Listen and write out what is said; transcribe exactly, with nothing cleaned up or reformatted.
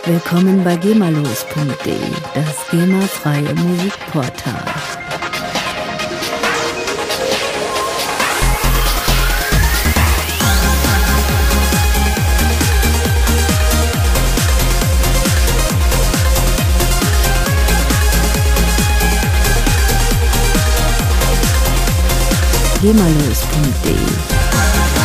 Willkommen bei gemalos punkt de, das GEMA-freie Musikportal. gemalos punkt de